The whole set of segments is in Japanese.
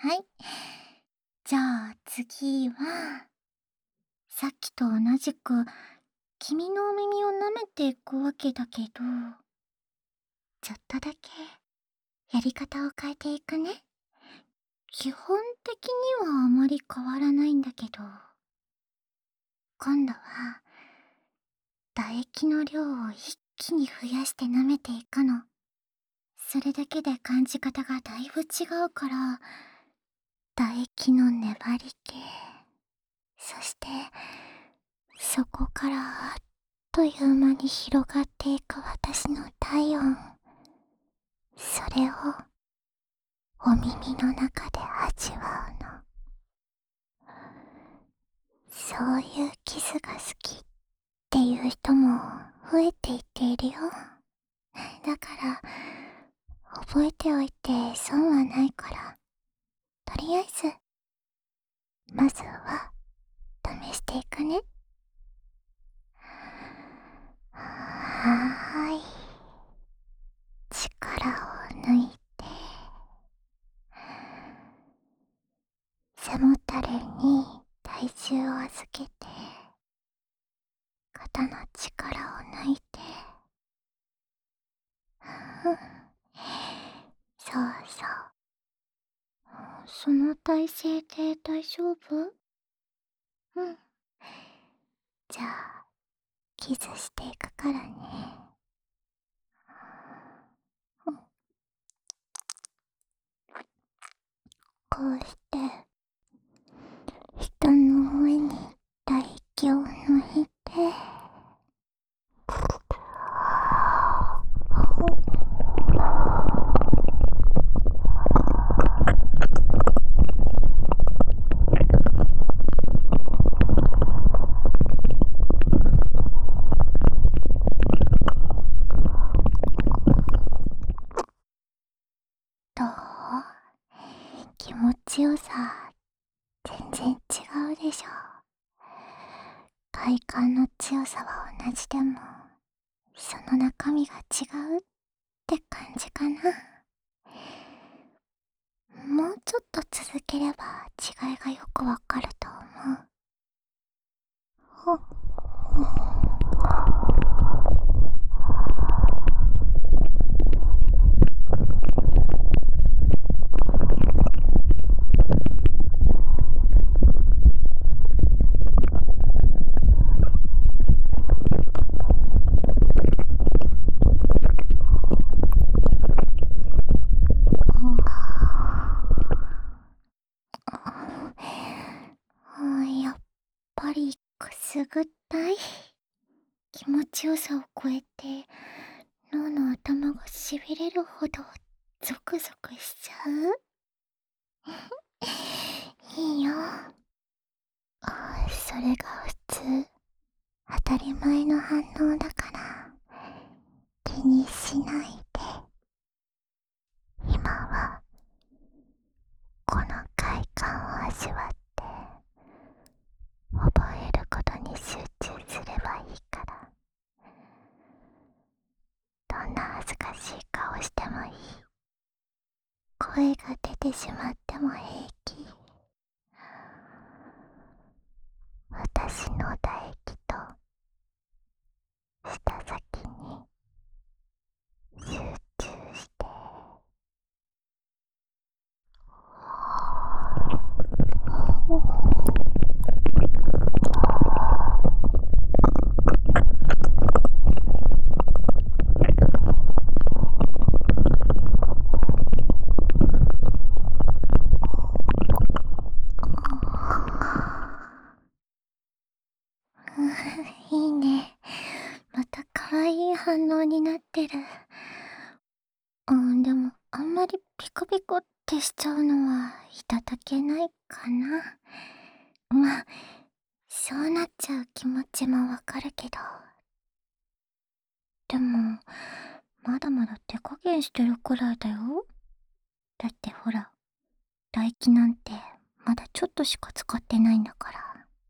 はい。じゃあ次は、さっきと同じく君のお耳を舐めていくわけだけど、ちょっとだけやり方を変えていくね。基本的にはあまり変わらないんだけど、今度は唾液の量を一気に増やして舐めていくの。それだけで感じ方がだいぶ違うから、唾液の粘り気、そしてそこからあっという間に広がっていく私の体温、それをお耳の中で味わうの。そういうキスが好きっていう人も増えていっているよ。だから覚えておいて損はないから、とりあえずまずは試していくね。はーい。力を抜いて、背もたれに体重を預けて、肩の力を抜いて、そうそう。その体勢で大丈夫？うん。じゃあ、キスしていくからね。こうして人の上に唾液を抜いて、どう？気持ちよさ全然違うでしょ。快感の強さは同じでも、その中身が違うって感じかな。もうちょっと続ければ違いがよくわかると思う。やっぱりくすぐったい。気持ちよさを超えて脳の頭がしびれるほどゾクゾクしちゃう。いいよ。それが普通、当たり前の反応だから気にしないで。今はこの快感を味わって覚えることに集中すればいいから。どんな恥ずかしい顔してもいい。声が出てしまっても平気。私の唾液と舌先に集中して。いいね。また可愛い反応になってる。でもあんまりピコピコってしちゃうのはいただけないかな。まあ、そうなっちゃう気持ちもわかるけど。でも、まだまだ手加減してるくらいだよ。だってほら、唾液なんてまだちょっとしか使ってないんだから。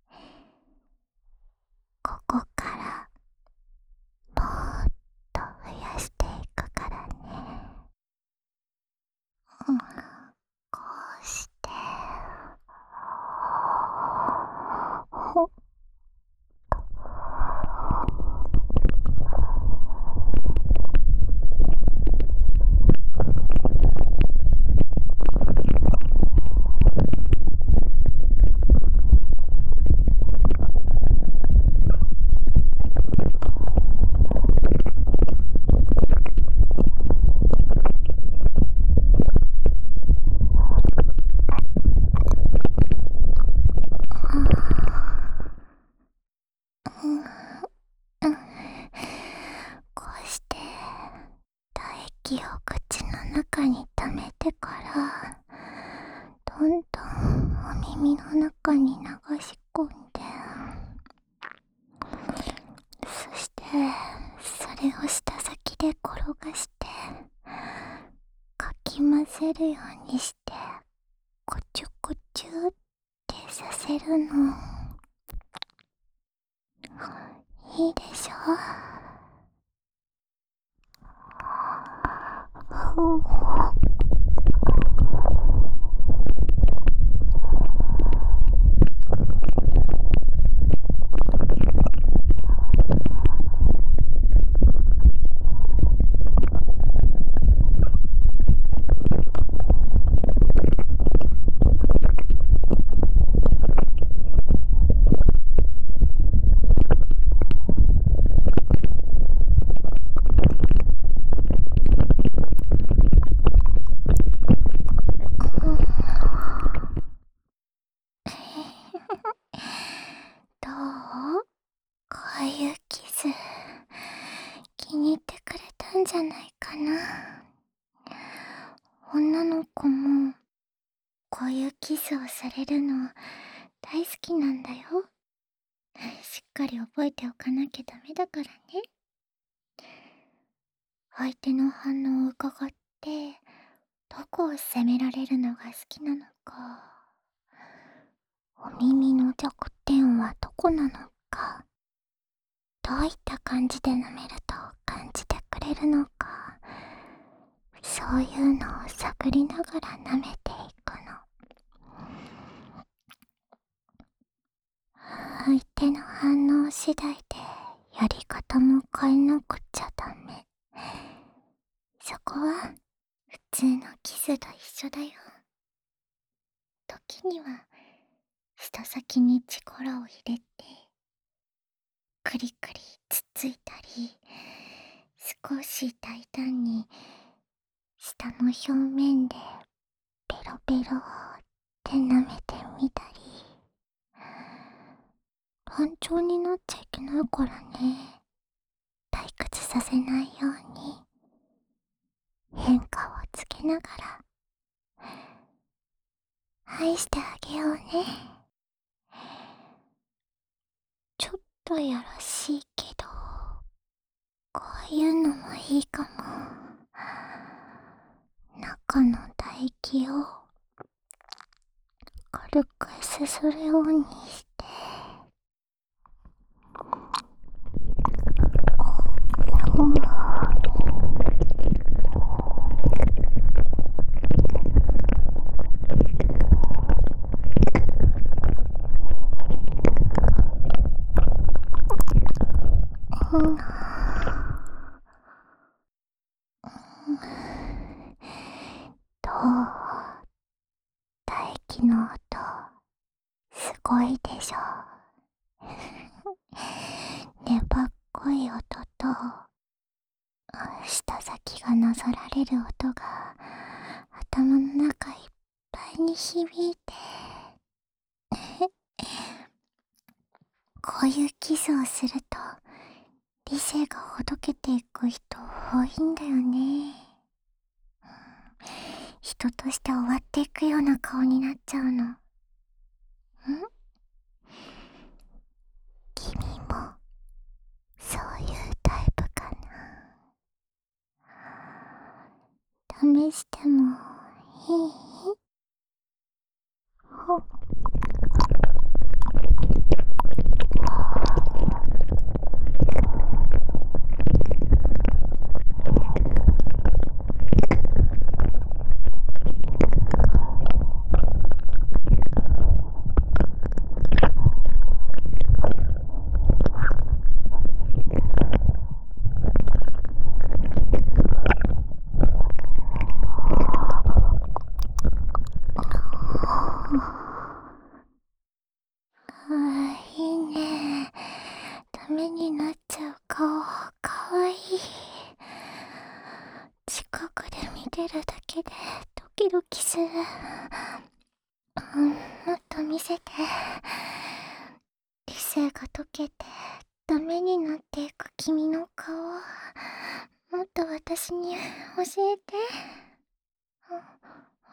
ここからもっと増やしていくからね。こうして中に溜めてから、どんどんお耳の中に流し込んで、そしてそれを舌先で転がしてかき混ぜるようにして、コチュコチュってさせるの。いいでしょ。どう？こういうキス気に入ってくれたんじゃないかな。女の子もこういうキスをされるの大好きなんだよ。しっかり覚えておかなきゃダメだからね。相手の反応を伺ってどこを責められるのが好きなのか、お耳の弱点はどこなのか、どういった感じで舐めると感じてくれるのか、そういうのを探りながら舐めていくの。相手の反応次第でやり方も変えなくちゃダメ。そこは普通のキスと一緒だよ。時には舌先に力を入れてクリクリつっついたり、少し大胆に舌の表面でペロペロって舐めてみたり。単調になっちゃいけないからね。退屈させないように変化をつけながら愛してあげようね。ちょっとやらしいけど、こういうのもいいかも。中の唾液を軽くすするようにして、うん、どう？唾液の音すごいでしょ。粘っこい音と舌先がなぞられる音が頭の中いっぱいに響いてこういうキスをすると理性がほどけていく人多いんだよね。人として終わっていくような顔になっちゃうの。君もそういうタイプかな。試してもいい？ほいいね。ダメになっちゃう顔かわいい。近くで見てるだけでドキドキする。もっと見せて。理性が溶けてダメになっていく君の顔、もっと私に教えて。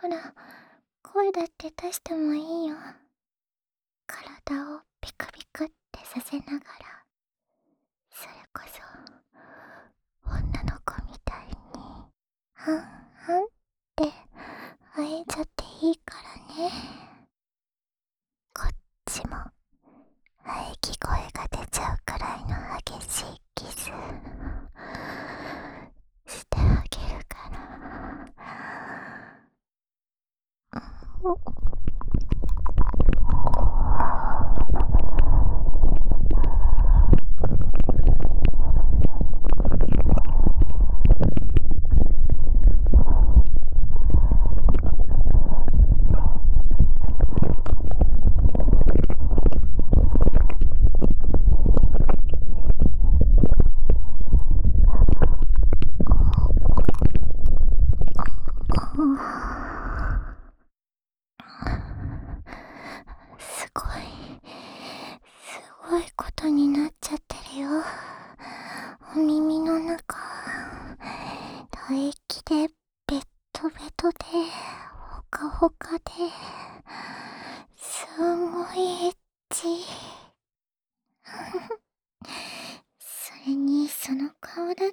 ほら、声だって出してもいいよ。体をピクピクってさせながら、それこそ女の子みたいにはんはんって会えちゃっていいからね。こっちも喘ぎ声が出ちゃうくらいの激しいキスしてあげるから。すごいことになっちゃってるよ。お耳の中、唾液でベトベトで、ほかほかで、すごいエッチ。それにその顔だって、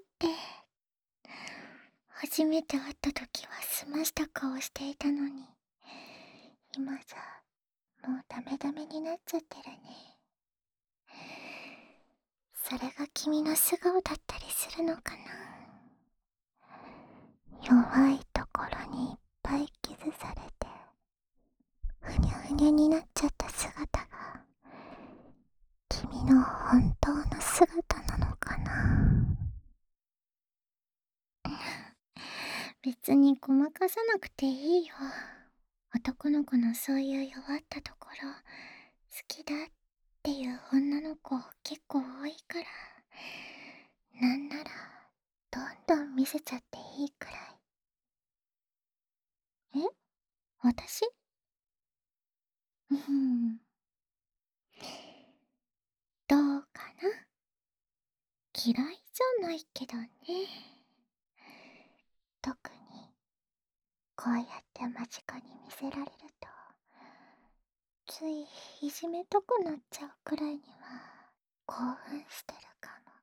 初めて会った時は澄ました顔していたのに、今じゃもうダメダメになっちゃってるね。それが君の素顔だったりするのかな。弱いところにいっぱい傷されて、ふにゃふにゃになっちゃった姿が君の本当の姿なのかな。別にごまかさなくていいよ。男の子のそういう弱ったところ好きだっていう女の子結構多いから、なんならどんどん見せちゃっていいくらい。え？私？どうかな。嫌いじゃないけどね。特にこうやって間近に見せられると、ついいじめたくなっちゃうくらいには興奮してるかも。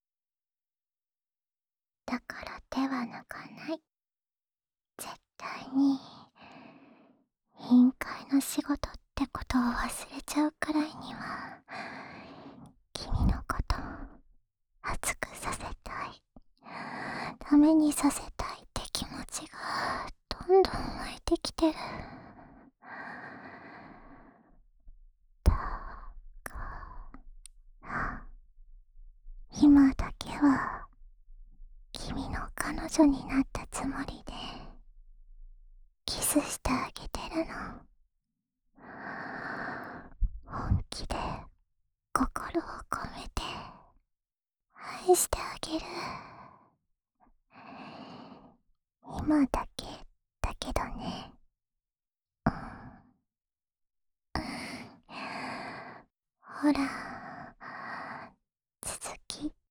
だから手は抜かない。絶対に委員会の仕事ってことを忘れちゃうくらいには君のこと熱くさせたい、ダメにさせたいって気持ちがどんどん湧いてきてる。だから今だけは君の彼女になったつもりでキスしてあげてるの。本気で心を込めて愛してあげる。今だけだけどね。ほら、続きい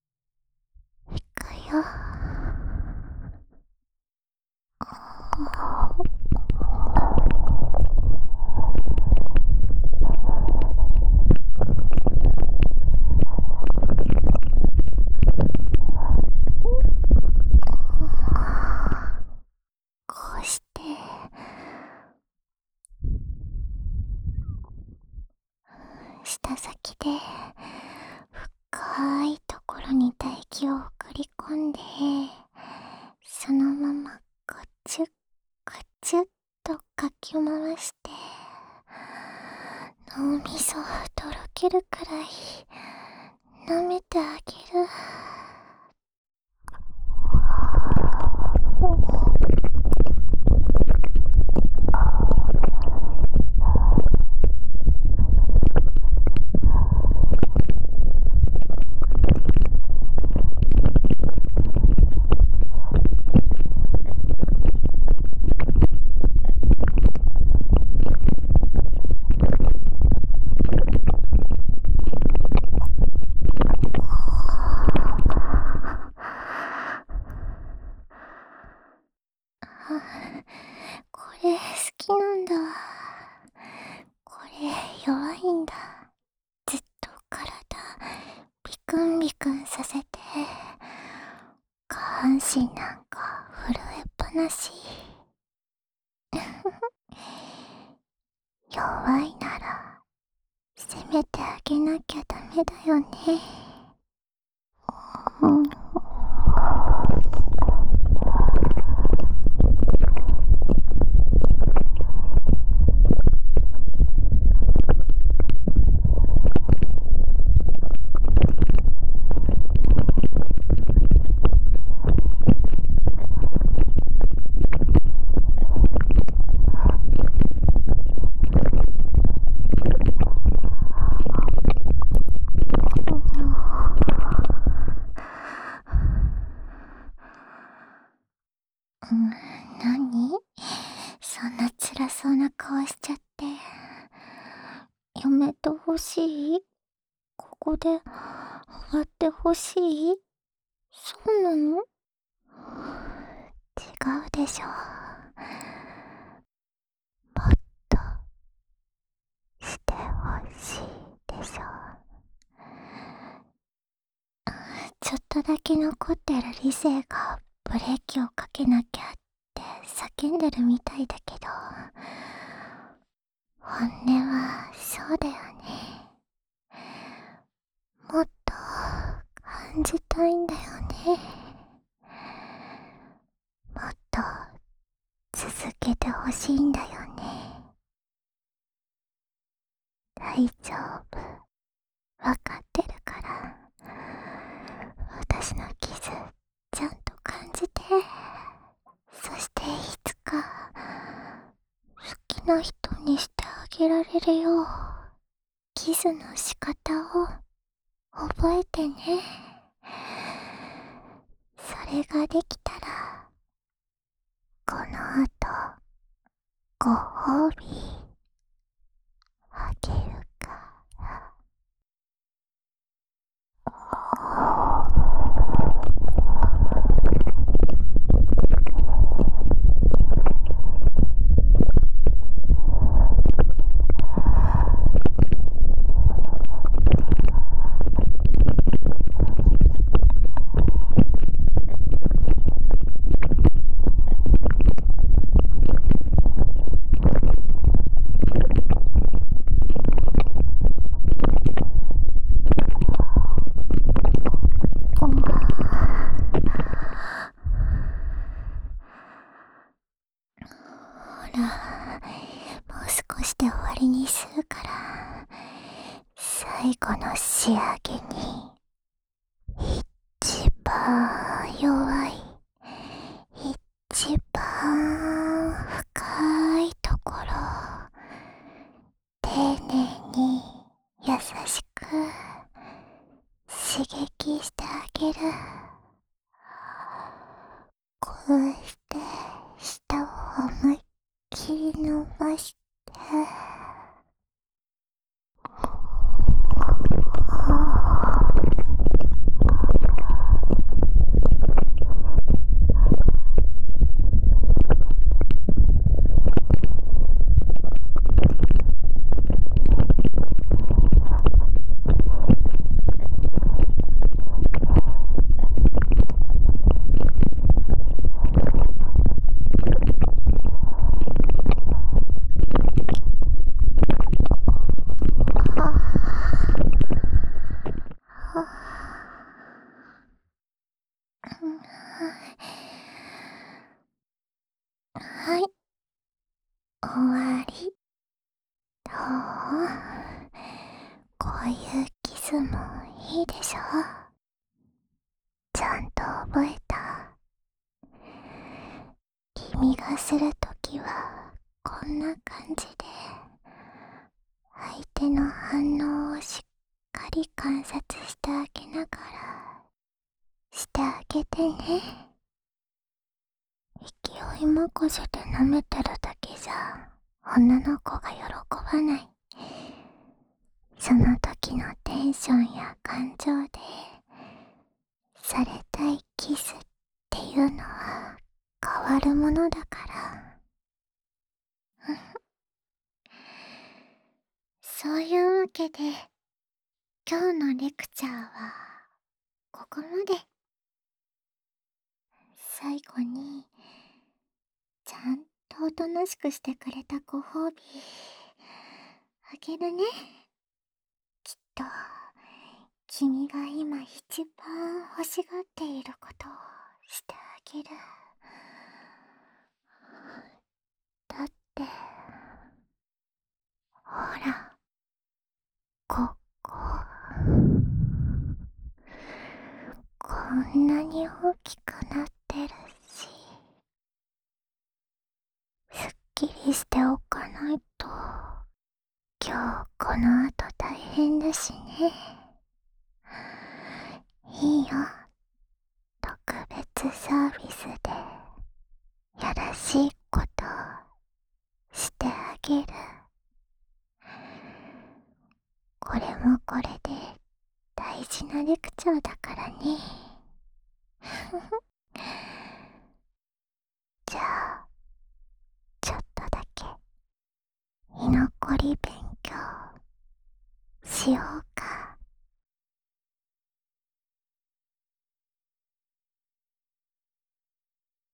くよ。こうして舌先で深いところに唾液を送り込んで、そのままこちゅこちゅっとかき回して脳みそをとろけるくらい舐めてあげる。これ好きなんだ。これ弱いんだ。ずっと体ビクンビクンさせて、下半身なんか震えっぱなし。弱いならせめてあげなきゃダメだよね。うん。何？そんな辛そうな顔しちゃって。やめてほしい？ここで終わってほしい？そうなの？違うでしょ。もっとしてほしいでしょ。ちょっとだけ残ってる理性がブレーキをかけなきゃって叫んでるみたいだけど、本音はそうだよね。もっと感じたいんだよね。もっと続けてほしいんだよね。大丈夫。わかってるから。私の傷ちゃんと感じて。そしていつか好きな人にしてあげられるようキスの仕方を覚えてね。それができたらこの後ご褒美あげるから。ほら、もう少しで終わりにするから、最後の仕上げに一番弱い、一番深いところ、丁寧に優しく刺激してあげる。こうして舌を思いっきり伸ばして、はい、終わり。どう？こういうキスもいいでしょ？ちゃんと覚えた？君がするときはこんな感じで、相手の反応をしっかり観察してあげながらしてあげてね。勢い任せで舐めてるだけじゃ女の子が喜ばない。その時のテンションや感情でされたいキスっていうのは変わるものだから。 そういうわけで、今日のレクチャーは、ここまで。最後に、ちゃんとおとなしくしてくれたご褒美、あげるね。きっと、君が今一番欲しがっていることをしてあげる。だって、ほら、ここ、こんなに大きくなってるし、すっきりしておかないと、今日この後大変だしね。いいよ、特別サービスで、やらしいことをしてあげる。これもこれで大事なレクチャーだからね。じゃあ、ちょっとだけ居残り勉強しよう